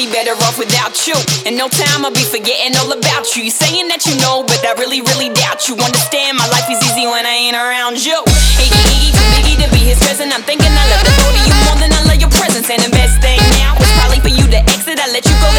be better off without you. In no time I'll be forgetting all about you. You saying that you know, but I really, really doubt you. Understand my life is easy when I ain't around you. Iggy, Iggy, too biggy to be his present. I'm thinking I love the both of you more than I love your presence. And the best thing now is probably for you to exit. I let you go